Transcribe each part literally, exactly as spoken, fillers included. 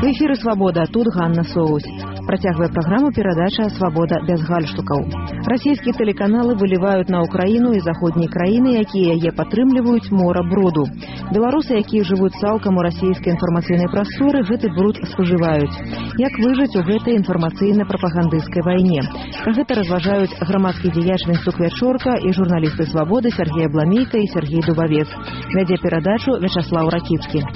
У эфіры «Свабода», тут Ганна Соусь. Працягвае праграму перадача «Свабода без гальштукаў». Расійскія тэлеканалы выліваюць на Украіну і заходнія краіны, якія яе падтрымліваюць, мора бруду. Беларусы, якія жывуць цалкам у расійскай інфармацыйнай прасторы, гэты бруд спажываюць. Як выжыць у гэтай інфармацыйна-прапагандысцкай вайне? Пра гэта разважаюць грамадскі дзеяч Венцук Вячорка і журналісты «Свабоды» Сергей Абламейка і Сергей Дубавец. Вядзе перадачу Вячаслав Ракіцкі.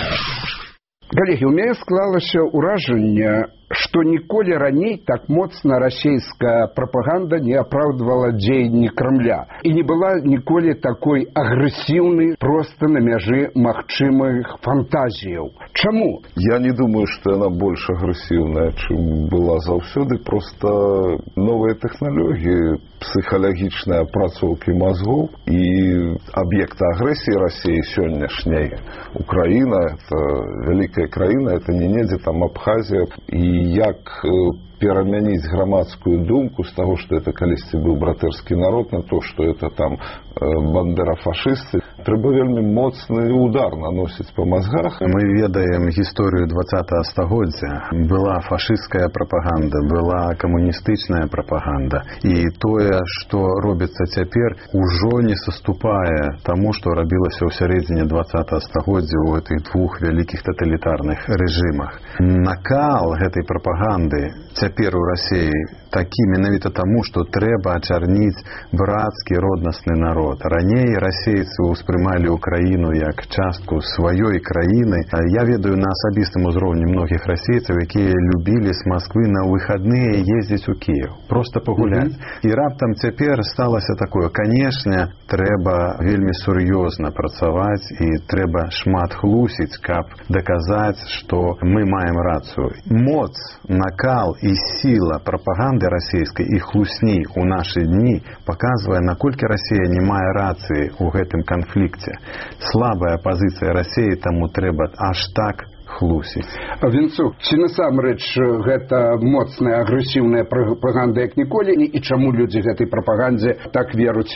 Калегі, у мяне склалася ўражанне, што ніколі раней так моцна расійская прапаганда не апраўдвала дзеянні Крамля і не была ніколі такой агрэсіўнай проста на мяжы магчымых фантазіяў. Чаму? Я не думаю, што яна больш агрэсіўная, чым была заўсёды. Проста новыя тэхналогіі псіхалагічнай апрацоўкі мазгоў і аб'екта агрэсіі Расіі сённяшняй. Украіна, это вялікая краіна, это не недзе там Абхазія. І як перамяніць грамадскую думку з таго, што это калісьці быў братэрскі народ, на то, што это там бандерафашысты, трэба вельмі моцны удар наносіць па мазгах. Мы ведаем гісторыю двадцатага стагоддзя. Была фашысцкая прапаганда, была камуністычная прапаганда. І тое, што робіцца цяпер, ужо не саступае таму, што рабілася ў сярэдзіне двадцатага стагоддзя ў гэтых двух вялікіх таталітарных рэжымах. Накал гэтай прапаганды цяпер у Расіі такі менавіта таму, што трэба ачарніць брацкі роднасны народ. Раней расейцы ўспрымалі Украіну як частку сваёй краіны. Я ведаю на асабістым узроўні многіх расейцаў, якія любілі з Масквы на выхадныя ездзіць у Кіеў, проста пагуляць. Mm-hmm. І раптам цяпер сталася такое: канешне, трэба вельмі сур'ёзна працаваць і трэба шмат хлусіць, каб даказаць, што мы маем рацыю. Моц, накал і сіла прапаганды расійскай і хлусні ў нашы дні паказвае, наколькі Расія не мае рацыі ў гэтым канфлікце. Слабая пазіцыя Расіі, таму трэба аж так хлусіць. Венцук, ці насамрэч гэта моцная агрэсіўная прапаганда як ніколі, і чаму людзі гэтай прапагандзе так веруць?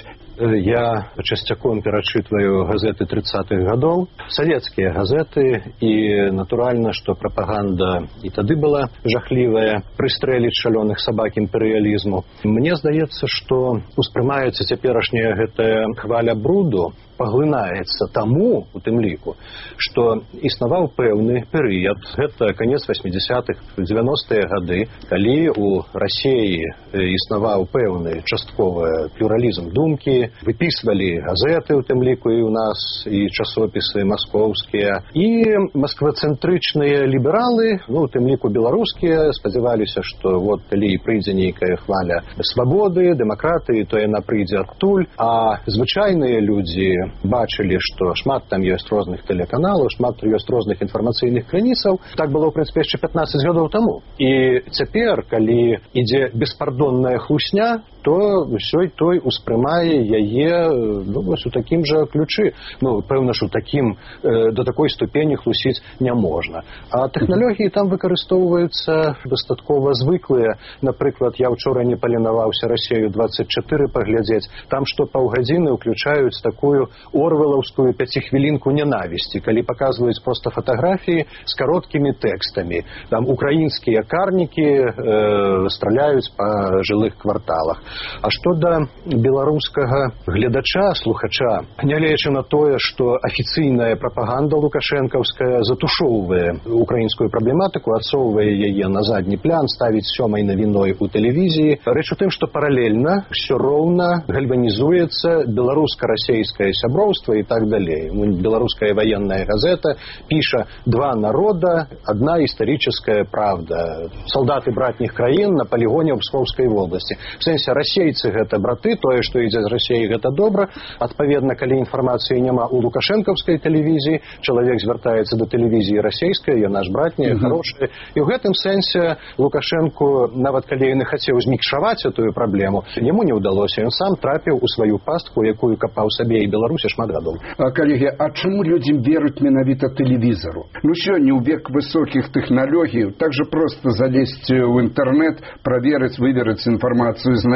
Я часцяком перачытваю газеты трыццатых гадоў, савецкія газеты, і натуральна, што прапаганда і тады была жахлівая, прыстрэліць шалёных сабак імперыялізму. Мне здаецца, што успрымаецца цяперашняя гэтая хваля бруду, паглынаецца таму, у тым ліку, што існаваў пэўны перыяд, гэта канец васьмідзясятых, дзевяностыя гады, калі у Расіі існаваў пэўны частковы плюралізм думкі, выпісвалі газеты, у тым ліку і ў нас, і часопісы маскоўскія, і масквацэнтрычныя лібералы, ну, у тым ліку беларускія, спадзяваліся, што вот калі прыйдзе нейкая хваля свабоды, дэмакратыі, то яна прыйдзе адтуль, а звычайныя людзі бачылі, што шмат там ёсць розных тэлеканалаў, шмат ёсць розных інфармацыйных крыніцаў. Так было, ў прынцыпе, яшчэ пятнаццаць гадоў таму. І цяпер, калі ідзе беспардонная хлусня, то ўсёй той успрымае яе, ну, вось у такім жа ключы. Ну, пэўна ж у такім, э, до такой ступені хлусіць не можна. А тэхналогіі там выкарыстоўваюцца дастаткова звыклыя. Напрыклад, я ўчора не паленаваўся Расію двадцать чатыры паглядзець. Там што паўгадзіны ўключаюць такую орвелаўскую пяцихвілінку ненавісці, калі паказваюць проста фатаграфіі з кароткімі тэкстамі. Там украінскія карнікі э, страляюць па жылых кварталах. А што да беларускага гледача, слухача, нягледзячы на тое, што афіцыйная прапаганда лукашэнкаўская затушоўвае украінскую праблематыку, адсоўвае яе на задні план, ставіць сёмай навіной у тэлевізіі. Рэч у тым, што паралельна ўсё роўна гальванізуецца беларуска-расейскае сяброўства і так далей. Беларуская военная газета піша: два народа, одна историческая правда. Солдаты братніх краін на полігоне ў Пскоўскай вобласці. В сэнсе, расейцы гэта браты, тое, што ідзе з Расіі, гэта добра. Адпаведна, калі інфармацыі няма ў лукашэнкаўскай тэлевізіі, чалавек звяртаецца да тэлевізіі расейскай, яна ж братняя, mm-hmm. хорошая. І ў гэтым сэнсе Лукашэнку, нават калі ён хацеў змікшаваць эту праблему, яму не ўдалося. Ён сам трапіў у сваю пастку, якую капаў сабе і Беларусі шмат гадоў. А, калегі, а чаму людзям веруць менавіта тэлевізару? Ну сёння ў век высокіх тэхналогій так жа проста залезці ў інтэрнэт, праверыць, выверыць інфармацыю, знайсці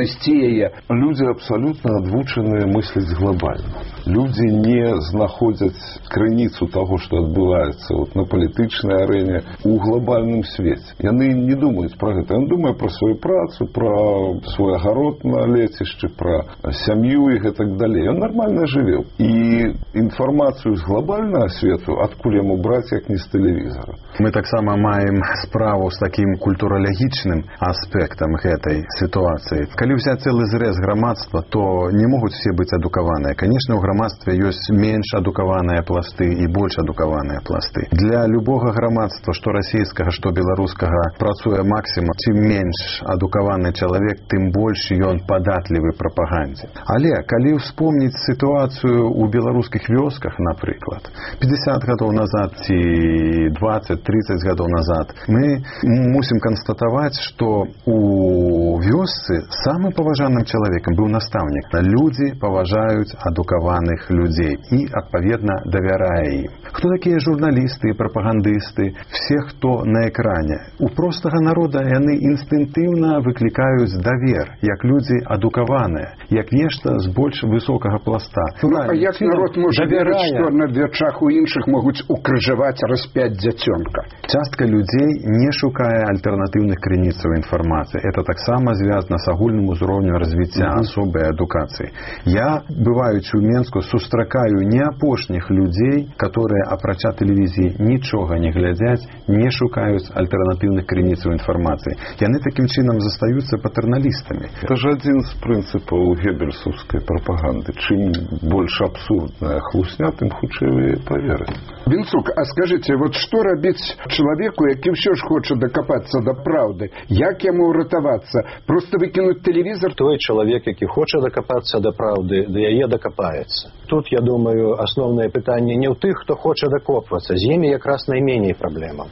знайсці яе. Людзі абсалютна адвучаныя мысліць глобальна. Людзі не знаходзяць крыніцу таго, што адбываецца вот, на палітычнай арэне у глобальным свеце. Яны не думаюць пра гэта. Ён думае пра сваю працу, пра свой агарод на лецішчы, пра сям'ю і гэтак далей. Ён нармальна жыве. І інфармацыю з глобальнага свету адкуль яму браць, як не з тэлевізара. Мы таксама маем справу з такім культуралагічным аспектам гэтай сітуацыі. Калі ўзяць цэлы зрэз грамадства, то не могуць все быць адукаваныя. Канешне, у грамадстве ёсць менш адукаваныя пласты і больш адукаваныя пласты. Для любога грамадства, што расійскага, што беларускага, працуе максімум. Чым менш адукаваны чалавек, тым больш ён падатлівы прапагандзе. Але калі ўспомніць сітуацыю ў беларускіх вёсках, напрыклад, пятьдесят гадоў назад ці двадцать тридцать гадоў назад, мы мусім канстатаваць, што у вёсцы самым паважаным чалавекам быў настаўнік. Людзі паважаюць адукаваных людзей і, адпаведна, давярае ім. Хто такія журналісты і прапагандысты? Все, хто на экране. У простага народа яны інстынктыўна выклікаюць давер, як людзі адукаваныя, як нешта з больш высокага пласта. Ну, а як народ можа верыць, што на двячах у іншых могуць укрыжаваць, распяць дзяцёнка? Частка людзей не шукае альтэрнатыўных крыніцаў інфармацыі. Это таксама звязана з агульным узроўнем развіцця mm-hmm. асобай адукацыі. Я, бываючы ў Менску, сустракаю не апошніх людзей, которые, апрача тэлевізіі, нічога не глядзяць, не шукаюць альтэрнатыўных крыніцаў інфармацыі. Яны такім чынам застаюцца патэрналістамі. Это ж адзін з прынцыпаў геббельсаўскай прапаганды. Чым больш абсурдная хлусня, тым хутчэй вы паверыць. Вінцук, а скажыце, вот што рабіць чалавеку, які ўсё ж хоча дакапацца да праўды? Як яму ратавацца? Просто выкінуць тэлевізор? Той чалавек, які хоча дакапацца да праўды, да яе дакапаецца. Тут, я думаю, асноўнае пытанне не ў тых, хто хоча дакопвацца. З імі якраз найменей праблемаў.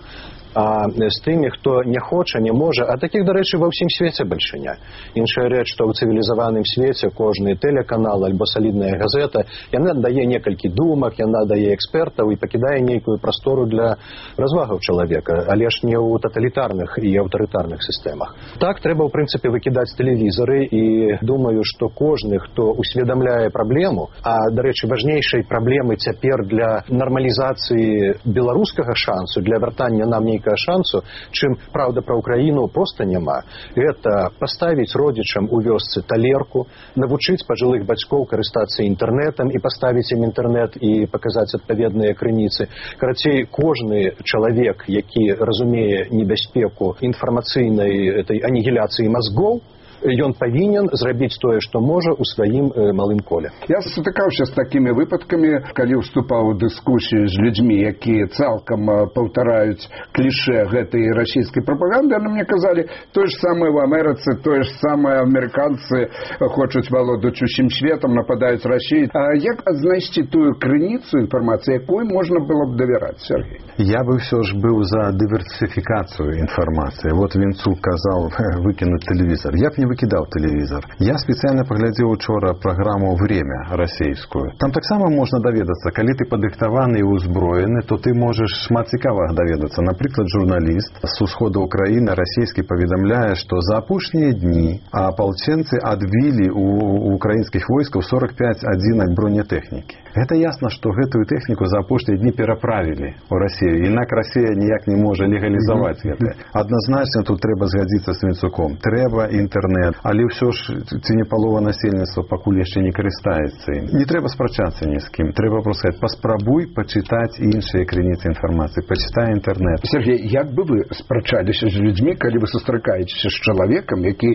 А з тымі, хто не хоча, не можа, а такіх, дарэчы, ва ўсім свеце бальшыня. Іншая рэч, што ў цывілізаваным свеце кожны тэлеканал альбо салідная газета, яна дае некалькі думак, яна дае экспертаў і пакідае нейкую прастору для развагаў чалавека, але ж не ў таталітарных і аўтарытарных сістэмах. Так, трэба, ў прынцыпе, выкідаць тэлевізары, і думаю, што кожны, хто усведамляе праблему, а, дарэчы, важнейшай праблемы цяпер для нармалізацыі беларускага шансу, для вяртання нам нейкага шансу, чым праўда пра Украіну проста няма. Гэта паставіць родзічам у вёсцы талерку, навучыць пажылых бацькоў карыстацца інтэрнэтам і паставіць ім інтэрнэт і паказаць адпаведныя крыніцы. Карацей, кожны чалавек, які разумее небяспеку інфармацыйнай этой анігіляцыі мазгоў, ён павінен зрабіць тое, што можа ў сваім э, малым коле. Я сутыкаўся з такімі выпадкамі, калі ўступаў у дыскусію з людзьмі, якія цалкам паўтараюць кліше гэтай расійскай прапаганды, яны мне казалі, тое ж самае ў Амерыцы, тое ж самае амерыканцы хочуць валодаць усім светам, нападаюць Расіі. А як знайсці тую крыніцу інфармацыі, якой можна было б давяраць, Сергей? Я бы ўсё ж быў за дыверсіфікацыю інфармацыі. Вот Вінцук казаў выкінуць тэлевізор. Я б не выкідаў тэлевізор. Я спецыяльна паглядзеў учора праграму «Время» расейскую. Там таксама можна даведацца, калі ты падрыхтаваны і ўзброены, то ты можаш шмат цікавага даведацца. Напрыклад, журналіст з усходу Украіны расійскі паведамляе, што за апошнія дні апалчэнцы адбілі у украінскіх войскаў сорок пять адзінак бронетэхнікі. Гэта ясна, што гэтую тэхніку за апошнія дні пераправілі ў Расію. Інак Расія ніяк не можа легалізаваць гэта. Адназначна тут трэба згадзіцца з Вінцуком. Трэба інтэрнэт, але ўсё ж ці не палова насельніцтва пакуль яшчэ не карыстаецца ім. Не трэба спрачацца ні з кім. Трэба проста сказаць, паспрабуй пачытаць іншыя крыніцы інфармацыі, пачытай інтэрнэт. Сергей, як бы вы спрачаліся з людзьмі, калі вы сустракаецеся з чалавекам, які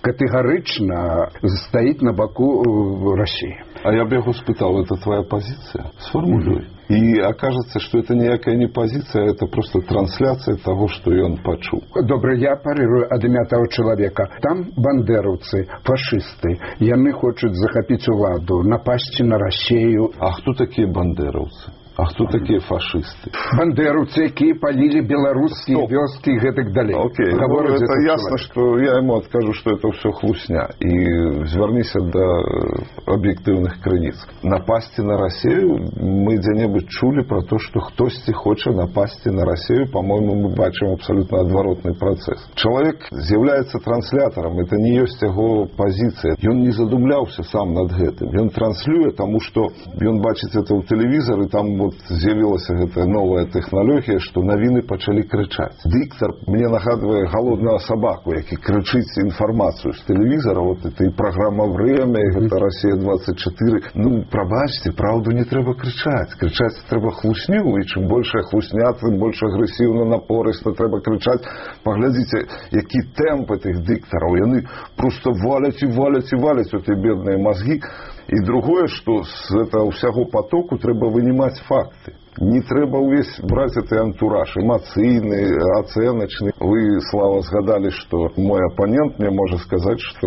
катэгарычна стаіць на баку Расіі? А я б яго спытаў, это твоя позиция? Сформулюй. И окажется, что это никакая не позиция, это просто трансляция того, что он почуў. Добра, я парырую ад імя таго чалавека. Там бандераўцы, фашысты, яны хочуць захапіць уладу, напасці на Расію. А хто такія бандераўцы? А кто такие фашисты? Бандеровцы, якія палілі беларускія вёскі і гэтак далей. Окей, ну, это ясно, что я ему откажу, что это все хлусня. И звернися до объективных крыніц. Напасти на Россию мы где-нибудь чули про то, что хтосьці хоча напасти на Россию. По-моему, мы бачим абсолютно отворотный процесс. Человек з'является транслятором, это не есть его позиция. Он не задумляўся сам над гэтым. Он транслюе, тому что он бачит это в телевизор, и там вот з'явілася гэта новая тэхналогія, што навіны пачалі крычаць. Дыктар мне нагадвае галодную сабаку, які крычыць інфармацыю з тэлевізара. Вот это і праграма «Время», і гэта «Россия двадцать четыре». Ну, прабачце, праўду не трэба крычаць. Крычаць трэба хлусню, і чым большая хлусня, тым больш агрэсіўна, напорыста трэба крычаць. Паглядзіце, які тэмп этих дыктараў. Яны просто валяць і валяць і валяць эти бедныя мозги. И другое, что с этого всего потоку треба вынимать факты. Не трэба увесь брать этот антураж эмоцийный, оценочный. Вы, Слава, згадали, что мой оппонент мне может сказать, что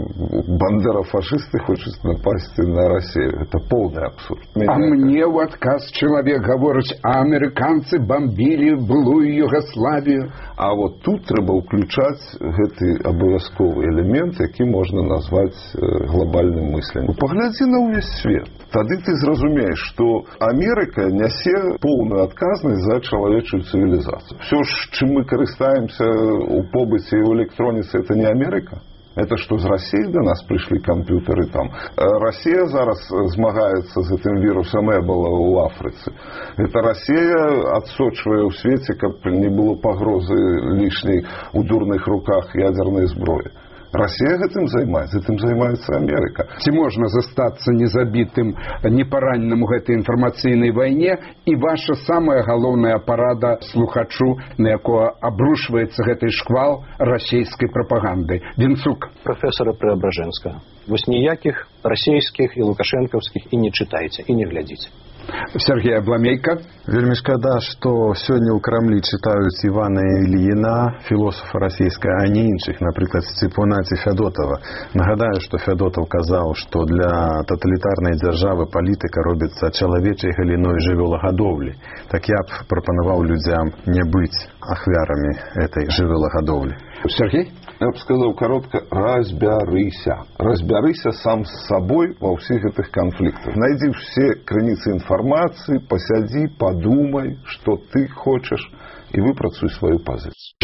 бандера-фашисты хочет напасть на Россию. Это полный абсурд. Меня а как... мне в отказ человек говорит, а американцы бомбили былую Югославию. А вот тут треба уключать гэты абавязковы элемент, які можно назвать глобальным мысленнем. Погляди на увесь свет. Тады ты зразумеешь, что Америка нясе полную адказнасць за чалавечую цивилизацию. Все, чем мы карыстаемся у побыце и в электронице, это не Америка. Это что, с России до нас пришли компьютеры там? Россия зараз змагаецца з этим вирусом Эбола у Африцы. Это Россия адсочвае ў свете, каб не было погрозы лишней у дурных руках ядерной зброі. Россия гэтым займаецца, гэтым займаецца Америка. Ці можна застацца незабітым, непараненым у гэтай інфармацыйнай вайне, і ваша самая галоўная парада слухачу, на якого абрушваецца гэты шквал расійскай прапаганды. Вінцук. Професора Преображенскага. Вось ніякіх расійскіх і лукашэнкаўскіх і не чытайце, і не глядзіце. Сергей Абламейко. Вельмі шкада, што сёння ў Крамлі чытаюць Івана Ільіна, філосафа расійскага, а не іншых, напрыклад, Сціпуна ці Фядотава. Нагадаю, што Фядотаў казаў, што для таталітарнай дзяржавы палітыка робіцца чалавечай галіной жывёлагадоўлі. Так я б прапанаваў людзям не быць ахвярамі этой жывёлагадоўлі. Сергей? Я бы сказал коротко, разбярыся. Разбярыся сам с собой во всех этих конфликтах. Найди все крыніцы информации, посяди, подумай, что ты хочешь, и выпрацуй свою позицию.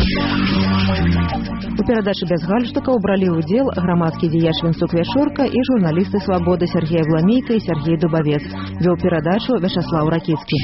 У перадачы «Без гальштукаў» бралі ўдзел грамадскі дзеяч Вінцук Вячорка і журналісты «Свабоды» Сергей Абламейка і Сергей Дубавец. Вёў перадачу Вячаслаў Ракіцкі.